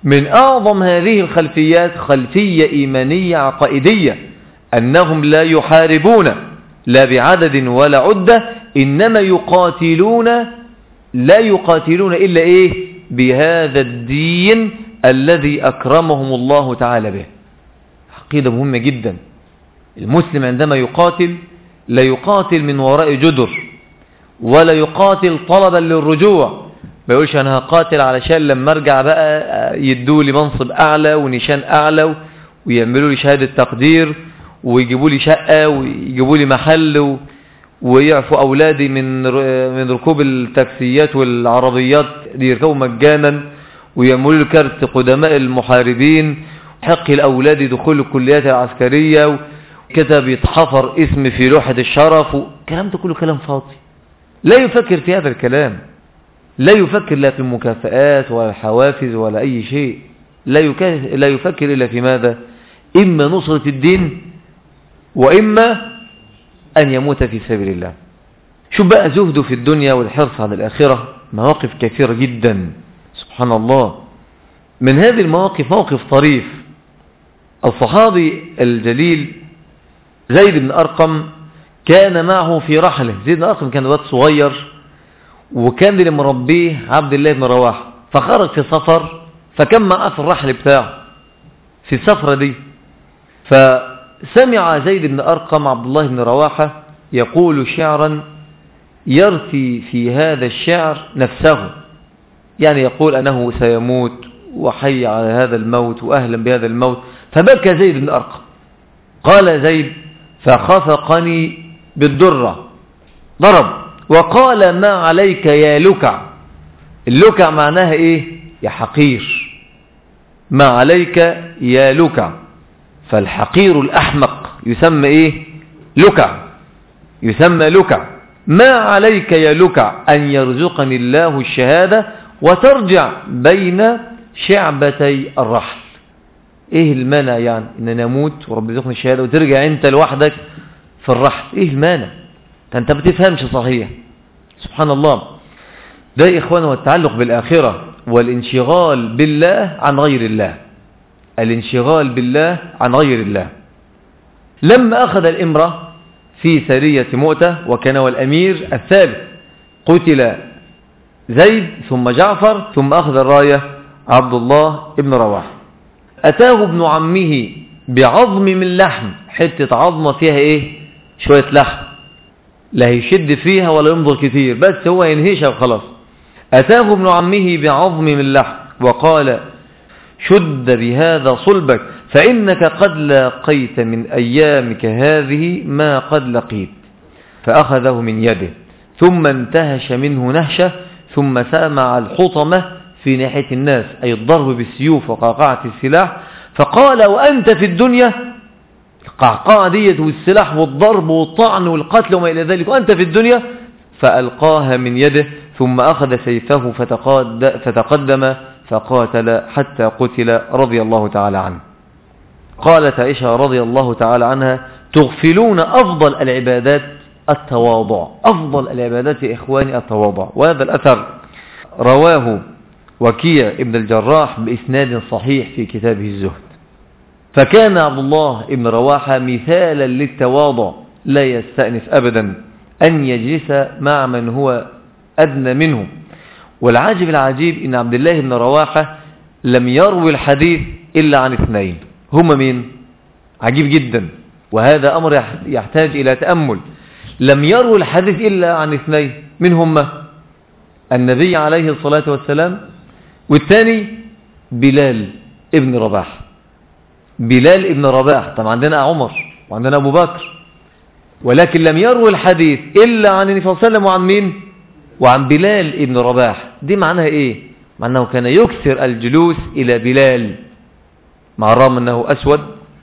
من أعظم هذه الخلفيات خلفية إيمانية عقائدية، أنهم لا يحاربون لا بعدد ولا عدة، إنما يقاتلون لا يقاتلون إلا إيه؟ بهذا الدين الذي أكرمهم الله تعالى به. عقيدة مهمة جدا. المسلم عندما يقاتل لا يقاتل من وراء جدر، ولا يقاتل طلبا للرجوع. ما يقولش أنا هقاتل علشان لما أرجع بقى يدوا لي منصب أعلى ونشان أعلى ويعملوا لي شهادة تقدير ويجيبوا لي شقة ويجيبوا لي محل ويعفوا أولادي من من ركوب التاكسيات والعربيات يركبوا مجانا ويعملوا لي كارت قدماء المحاربين، حق الأولاد دخول الكليات العسكرية وكتب يتحفر اسم في لوحة الشرف. الكلام ده كله كلام فاضي. لا يفكر في هذا الكلام، لا يفكر لا في المكافآت ولا الحوافز ولا أي شيء. لا, لا يفكر إلا في ماذا؟ إما نصرة الدين وإما أن يموت في سبيل الله. شوف بقى زهده في الدنيا والحرص على الآخرة، مواقف كثيرة جدا سبحان الله. من هذه المواقف موقف طريف. الصحابي الجليل زيد بن أرقم كان معه في رحله. زيد بن أرقم كان وقت صغير، وكان اللي مربيه عبد الله بن رواحة، فخرج في سفر، فكان معه في الرحل بتاعه في السفرة دي. فسمع زيد بن أرقم عبد الله بن رواحة يقول شعرا يرثي في هذا الشعر نفسه، يعني يقول أنه سيموت وحي على هذا الموت وأهلا بهذا الموت. فبكى زيد بن أرقم. قال زيد فخفقني بالدرة، ضرب وقال ما عليك يا لكع. اللكع معناها ايه؟ يا حقير. ما عليك يا لكع. فالحقير الأحمق يسمى ايه؟ لكع، يسمى لكع. ما عليك يا لكع أن يرزقني الله الشهادة وترجع بين شعبتي الرحل. ايه المانع يعني ان نموت ورب يرزقني الشهادة وترجع انت لوحدك في الرحل؟ ايه المانع؟ انت بتفهمش صحيح. سبحان الله. ده يا إخوان هو التعلق بالآخرة والانشغال بالله عن غير الله. الانشغال بالله عن غير الله. لما أخذ الإمرة في سرية مؤتة وكان هو الأمير الثالث، قتل زيد ثم جعفر ثم أخذ الراية عبد الله ابن رواحة. أتاه ابن عمه بعظم من لحم، حتة عظمة فيها إيه؟ شوية لحم، لا يشد فيها ولا ينظر كثير، بس هو ينهيشها وخلاص. أتاه ابن عمه بعظم من لحم وقال شد بهذا صلبك فإنك قد لاقيت من أيامك هذه ما قد لقيت. فأخذه من يده ثم انتهش منه نهشة ثم سامع الحطمة في ناحية الناس، أي الضرب بالسيوف وقعقعة السلاح. فقال وأنت في الدنيا، القعقاعة ديت والسلاح والضرب والطعن والقتل وما إلى ذلك، وأنت في الدنيا. فألقاها من يده ثم أخذ سيفه فتقدم فقاتل حتى قتل رضي الله تعالى عنه. قالت عائشة رضي الله تعالى عنها تغفلون أفضل العبادات التواضع. أفضل العبادات يا إخواني التواضع. وهذا الأثر رواه وكيع ابن الجراح بإسناد صحيح في كتابه الزهد. فكان عبد الله ابن رواحة مثالا للتواضع، لا يستأنف أبدا أن يجلس مع من هو أدنى منه. والعاجب العجيب إن عبد الله بن رواحة لم يروي الحديث إلا عن اثنين. هما مين؟ عجيب جدا، وهذا أمر يحتاج إلى تأمل. لم يروي الحديث إلا عن اثنين. من هما؟ النبي عليه الصلاة والسلام، والثاني بلال ابن رباح. بلال ابن رباح. طبعا عندنا عمر وعندنا أبو بكر، ولكن لم يروي الحديث إلا عن النبي صلى الله عليه وسلم. وعن مين؟ وعن بلال ابن رباح. دي معناها إيه؟ معناه كان يكثر الجلوس إلى بلال، مع الرغم أنه أسود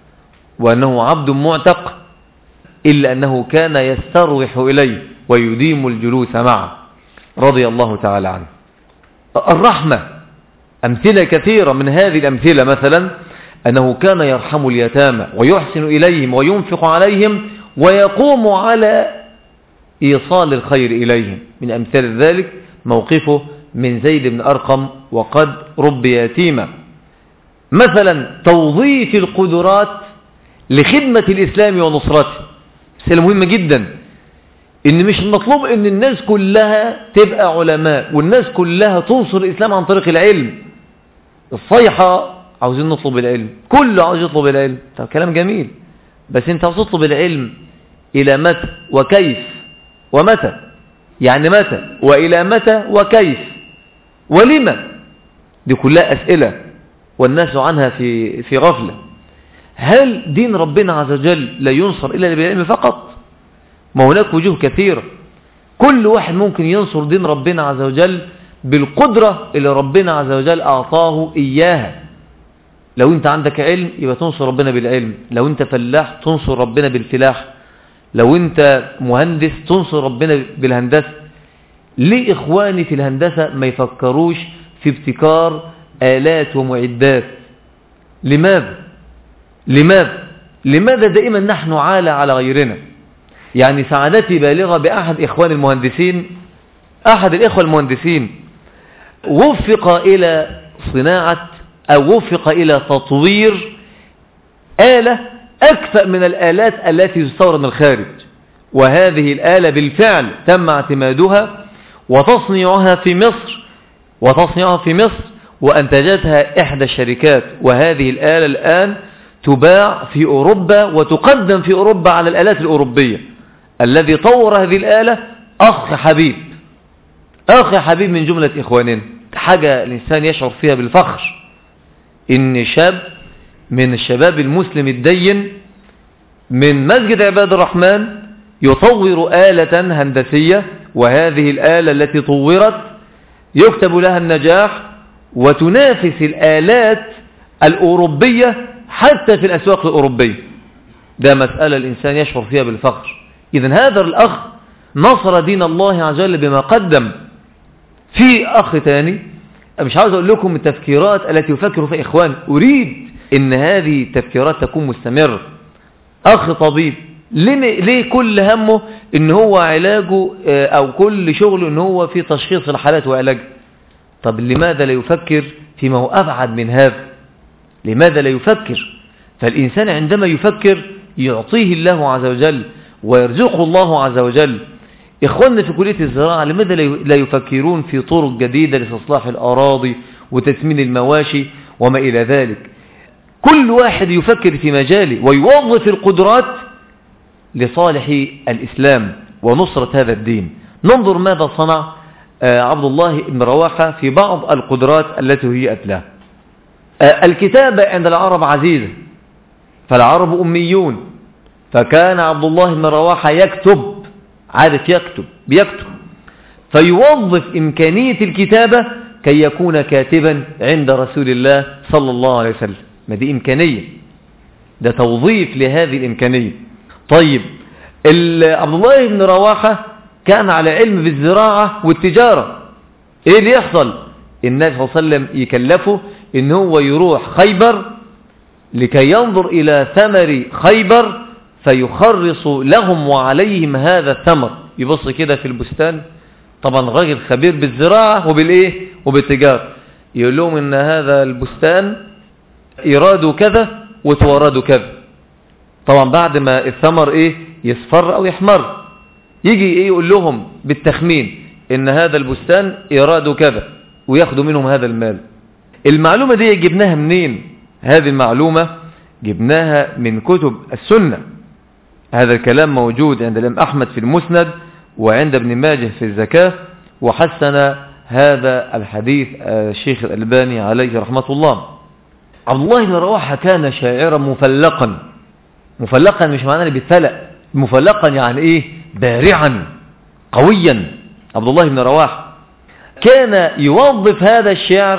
وأنه عبد معتق، إلا أنه كان يستروح إليه ويديم الجلوس معه رضي الله تعالى عنه. الرحمة، أمثلة كثيرة من هذه الأمثلة، مثلا أنه كان يرحم اليتامى ويحسن إليهم وينفق عليهم ويقوم على إيصال الخير إليهم. من أمثال ذلك موقفه من زيد بن أرقم وقد ربي يتيما، مثلا توظيف القدرات لخدمة الإسلام ونصرته. مسألة مهمة جدا، إن مش مطلوب إن الناس كلها تبقى علماء والناس كلها تنصر الإسلام عن طريق العلم. الصيحة عاوزين نطلب العلم، كله عاوز يطلب العلم. طب كلام جميل، بس انت عاوز تطلب العلم إلى متى وكيف ومتى؟ يعني متى وإلى متى وكيف ولما؟ دي كلها أسئلة والناس عنها في في غفلة. هل دين ربنا عز وجل لا ينصر إلا بالعلم فقط؟ ما هناك وجوه كثيرة. كل واحد ممكن ينصر دين ربنا عز وجل بالقدرة اللي ربنا عز وجل أعطاه إياها. لو انت عندك علم يبقى تنصر ربنا بالعلم، لو انت فلاح تنصر ربنا بالفلاح، لو انت مهندس تنصر ربنا بالهندسة. ليه إخواني في الهندسة ما يفكروش في ابتكار آلات ومعدات؟ لماذا؟ لماذا؟ لماذا دائما نحن عالة على غيرنا؟ يعني سعادتي بالغة بأحد إخوان المهندسين، أحد الإخوة المهندسين وفق إلى صناعة أو وفق إلى تطوير آلة أكفأ من الآلات التي تستورد من الخارج، وهذه الآلة بالفعل تم اعتمادها وتصنيعها في مصر وتصنيعها في مصر وأنتجتها إحدى الشركات، وهذه الآلة الآن تباع في أوروبا وتقدم في أوروبا على الآلات الأوروبية. الذي طور هذه الآلة أخ حبيب، أخ حبيب من جملة إخواننا. حاجة الإنسان يشعر فيها بالفخر إن شاب من الشباب المسلم الدين من مسجد عباد الرحمن يطور آلة هندسية، وهذه الآلة التي طورت يكتب لها النجاح وتنافس الآلات الأوروبية حتى في الأسواق الأوروبية. ده مسألة الإنسان يشعر فيها بالفخر. إذن هذا الأخ نصر دين الله عز وجل بما قدم. في أخ تاني مش عاوز أقول لكم التفكيرات التي يفكر فيها إخوان، أريد إن هذه التفكيرات تكون مستمرة. أخ طبيب ليه كل همه إن هو علاجه أو كل شغله إن هو في تشخيص الحالات وعلاجها؟ طب لماذا لا يفكر فيما هو أبعد من هذا؟ لماذا لا يفكر؟ فالإنسان عندما يفكر يعطيه الله عز وجل ويرزقه الله عز وجل. إخواننا في كلية الزراعة لماذا لا يفكرون في طرق جديدة لاستصلاح الأراضي وتسمين المواشي وما إلى ذلك؟ كل واحد يفكر في مجاله ويوظف القدرات لصالح الإسلام ونصرة هذا الدين. ننظر ماذا صنع عبد الله بن رواحة في بعض القدرات التي هيئت له. الكتابة عند العرب عزيزة، فالعرب أميون، فكان عبد الله بن رواحة يكتب، عارف يكتب بيكتب، فيوظف إمكانية الكتابة كي يكون كاتبا عند رسول الله صلى الله عليه وسلم. ما دي إمكانية، ده توظيف لهذه الإمكانية. طيب عبد الله بن رواحة كان على علم بالزراعة والتجارة. ايه اللي يحصل؟ النبي صلى الله عليه وسلم يكلفه ان هو يروح خيبر لكي ينظر الى ثمر خيبر فيخرص لهم وعليهم هذا الثمر. يبص كده في البستان، طبعا راجل خبير بالزراعة وبالايه وبالتجارة، يقول لهم ان هذا البستان ايراده كذا وتورده كذا. طبعا بعد ما الثمر ايه يصفر او يحمر، يجي ايه يقول لهم بالتخمين ان هذا البستان ايراده كذا وياخدوا منهم هذا المال. المعلومة دي جبناها منين؟ هذه المعلومة جبناها من كتب السنة. هذا الكلام موجود عند الإمام أحمد في المسند وعند ابن ماجه في الزكاة، وحسن هذا الحديث الشيخ الألباني عليه رحمة الله. عبد الله بن رواحة كان شاعرا مفلقا. مفلقا مش معناه بالفلق، مفلقا يعني ايه؟ بارعا قويا. عبد الله بن رواحة كان يوظف هذا الشعر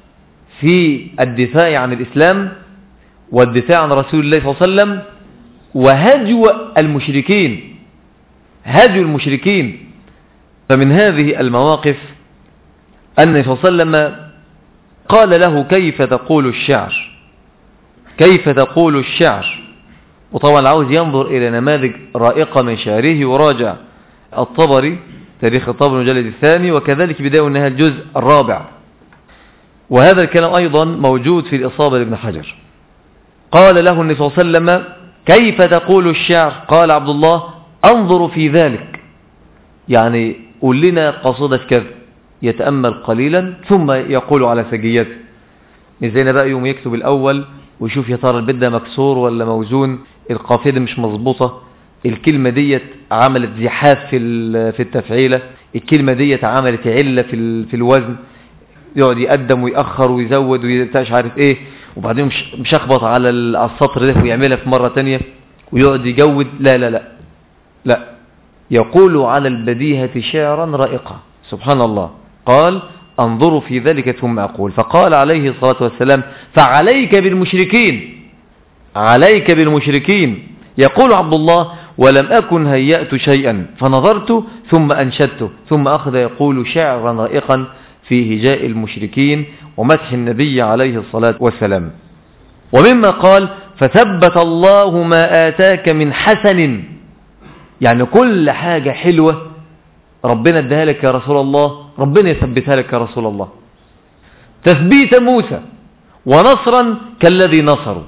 في الدفاع عن الإسلام والدفاع عن رسول الله صلى الله عليه وسلم وهجو المشركين، هجو المشركين. فمن هذه المواقف أن النبي صلى الله عليه وسلم قال له كيف تقول الشعر، كيف تقول الشعر. وطبعا عاوز ينظر إلى نماذج رائقة من شعره وراجع الطبري تاريخ الطبري المجلد الثاني، وكذلك بداية والنهاية الجزء الرابع. وهذا الكلام أيضا موجود في الإصابة لابن حجر. قال له النبي صلى الله عليه وسلم: كيف تقول الشعر؟ قال عبد الله: أنظر في ذلك، يعني قل لنا قصيدة كذا. يتأمل قليلا ثم يقول على سجيته. مش زينا بقى يوم يكتب الأول ويشوف يا ترى البيت ده مكسور ولا موزون، القافية دي مش مظبوطة، الكلمة ديت عملت زحاف في في التفعيلة، الكلمة ديت عملت علة في في الوزن، يقعد يقدم ويأخر ويزود ومش عارف ايه، وبعدين مشخبط على السطر ده ويعملها في مرة تانية ويقعد يجود. لا لا لا لا، يقول على البديهة شعرا رائقا. سبحان الله. قال: انظروا في ذلك ثم أقول. فقال عليه الصلاة والسلام: فعليك بالمشركين، عليك بالمشركين. يقول عبد الله: ولم أكن هيأت شيئا فنظرت ثم أنشدته. ثم أخذ يقول شعرا رائقا في هجاء المشركين ومدح النبي عليه الصلاة والسلام. ومما قال: فثبت الله ما آتاك من حسن، يعني كل حاجة حلوة ربنا ادها لك يا رسول الله، ربنا يثبتها لك يا رسول الله. تثبيت موسى ونصرا كالذي نصروا،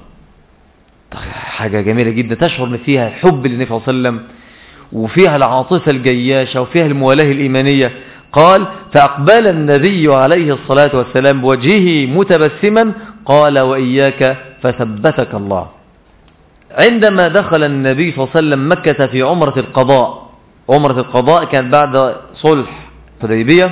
حاجة جميلة جدا تشعر فيها الحب للنبي صلى الله عليه وسلم، وفيها العاطفة الجياشة، وفيها الموالاه الإيمانية. قال: فأقبل النبي عليه الصلاة والسلام بوجهه متبسما، قال: وإياك فثبتك الله. عندما دخل النبي صلى الله عليه وسلم مكة في عمرة القضاء، عمرة القضاء كانت بعد صلح حديبية،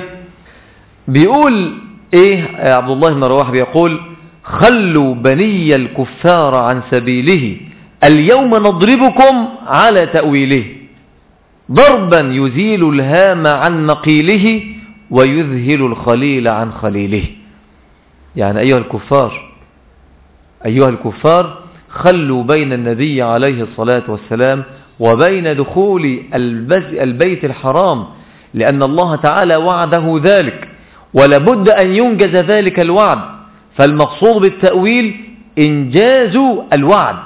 بيقول ايه عبد الله بن رواحة؟ بيقول: خلوا بني الكفار عن سبيله، اليوم نضربكم على تأويله، ضربا يزيل الهام عن مقيله ويذهل الخليل عن خليله. يعني أيها الكفار، أيها الكفار خلوا بين النبي عليه الصلاة والسلام وبين دخول البيت الحرام، لأن الله تعالى وعده ذلك ولابد أن ينجز ذلك الوعد. فالمقصود بالتأويل إنجاز الوعد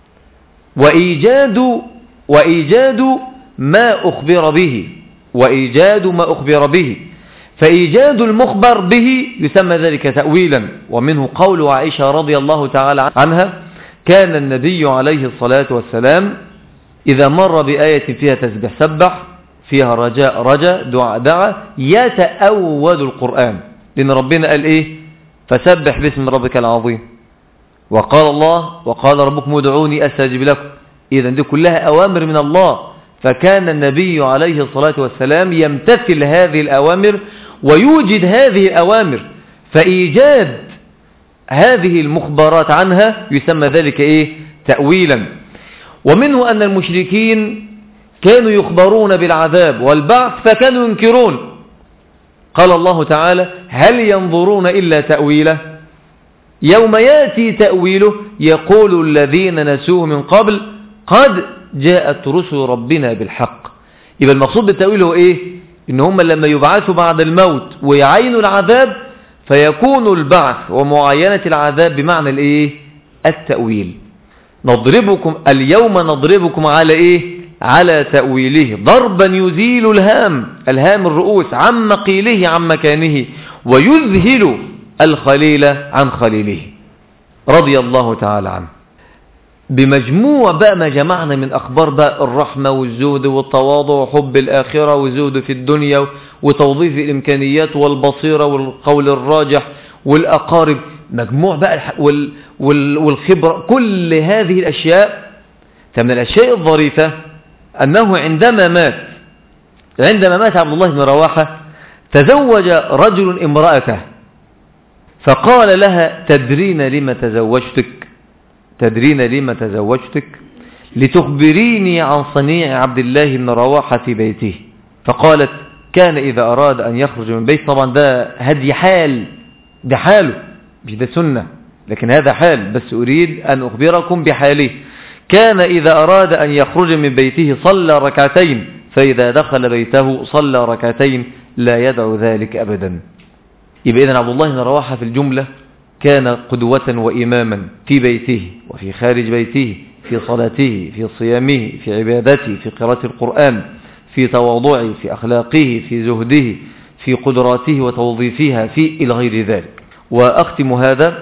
وإيجاد وإيجاد ما أخبر به وإيجاد ما أخبر به فإيجاد المخبر به يسمى ذلك تأويلا. ومنه قول عائشة رضي الله تعالى عنها: كان النبي عليه الصلاة والسلام إذا مر بآية فيها تسبح سبح، فيها رجاء رجا، دعاء دعا، يتأول القرآن، لأن ربنا قال إيه؟ فسبح باسم ربك العظيم. وقال الله: وقال ربكم ادعوني أستجب لكم. إذن دي كلها أوامر من الله، فكان النبي عليه الصلاة والسلام يمتثل هذه الأوامر ويوجد هذه الأوامر، فإيجاد هذه المخبرات عنها يسمى ذلك إيه؟ تأويلا. ومنه أن المشركين كانوا يخبرون بالعذاب والبعث فكانوا ينكرون. قال الله تعالى: هل ينظرون إلا تأويله، يوم يأتي تأويله يقول الذين نسوه من قبل قد جاءت رسل ربنا بالحق. يبقى المقصود بالتأويل هو إيه؟ إن هم لما يبعثوا بعد الموت ويعينوا العذاب فيكون البعث ومعاينة العذاب بمعنى الإيه؟ التأويل. نضربكم اليوم نضربكم على إيه؟ على تأويله، ضربا يزيل الهام، الهام الرؤوس، عن مقيله عن مكانه، ويذهل الخليل عن خليله رضي الله تعالى عنه. بمجموع بقى ما جمعنا من أخبار بقى الرحمة والزهد والتواضع وحب الآخرة والزهد في الدنيا وتوظيف الإمكانيات والبصيرة والقول الراجح والأقارب، مجموع بقى وال وال والخبرة، كل هذه الأشياء. فمن الأشياء الظريفة أنه عندما مات عندما مات عبد الله بن رواحة تزوج رجل امرأته، فقال لها: تدرين لما تزوجتك؟ تدرين لما تزوجتك؟ لتخبريني عن صنيع عبد الله بن رواحة في بيته. فقالت: كان إذا أراد أن يخرج من بيت، طبعا ده هدي حال، ده حاله مش ده سنة، لكن هذا حال، بس أريد أن أخبركم بحاله. كان إذا أراد أن يخرج من بيته صلى ركعتين، فإذا دخل بيته صلى ركعتين، لا يدعو ذلك أبدا. يبقى إذن عبد الله بن رواحة في الجملة كان قدوة وإماما في بيته وفي خارج بيته، في صلاته، في صيامه، في عبادته، في قراءة القرآن، في تواضعه، في أخلاقه، في زهده، في قدراته وتوظيفها في إلى غير ذلك. وأختم هذا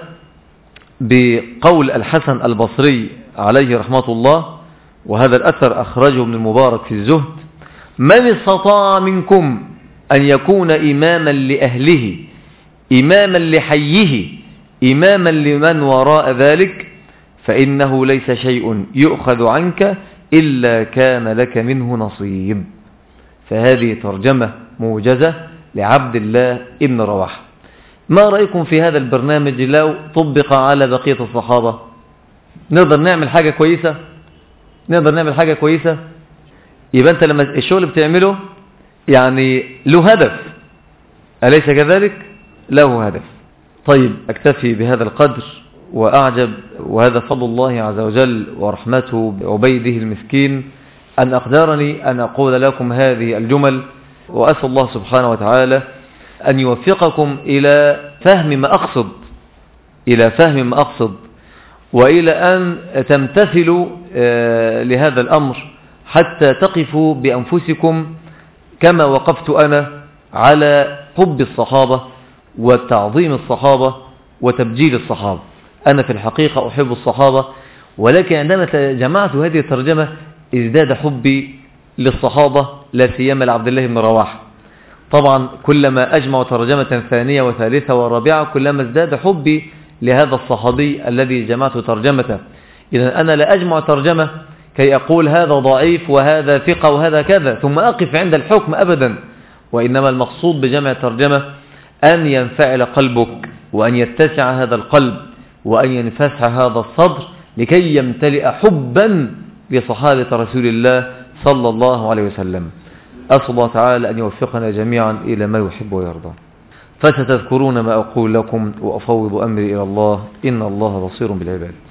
بقول الحسن البصري عليه رحمة الله، وهذا الأثر أخرجه ابن المبارك في الزهد: من استطاع منكم أن يكون إماما لأهله إماما لحيه إماما لمن وراء ذلك فإنه ليس شيء يؤخذ عنك إلا كان لك منه نصيب. فهذه ترجمة موجزة لعبد الله ابن رواحة. ما رأيكم في هذا البرنامج لو طبق على بقية الصحابة؟ نقدر نعمل حاجة كويسة؟ نقدر نعمل حاجة كويسة؟ يبقى أنت لما الشغل بتعمله يعني له هدف، أليس كذلك؟ له هدف. طيب أكتفي بهذا القدر وأعجب، وهذا فضل الله عز وجل ورحمته بعبيده المسكين أن أقدرني أن أقول لكم هذه الجمل، وأسأل الله سبحانه وتعالى أن يوفقكم إلى فهم ما أقصد إلى فهم ما أقصد وإلى أن تمتثلوا لهذا الأمر حتى تقفوا بأنفسكم كما وقفت أنا على حب الصحابة وتعظيم الصحابة وتبجيل الصحابة. أنا في الحقيقة أحب الصحابة، ولكن عندما جمعت هذه الترجمة ازداد حبي للصحابة، لا سيما لعبد الله بن رواحة. طبعا كلما أجمع ترجمة ثانية وثالثة ورابعة كلما ازداد حبي لهذا الصحابي الذي جمعت ترجمته. إذا أنا لا أجمع ترجمة كي أقول هذا ضعيف وهذا ثقة وهذا كذا ثم أقف عند الحكم أبدا، وإنما المقصود بجمع الترجمة أن ينفعل قلبك وأن يتسع هذا القلب وأن ينفسح هذا الصدر لكي يمتلئ حبا لصحابة رسول الله صلى الله عليه وسلم. أسأل الله تعالى أن يوفقنا جميعا إلى ما يحب ويرضى. فستذكرون ما أقول لكم وأفوض أمري إلى الله، إن الله بصير بالعباد.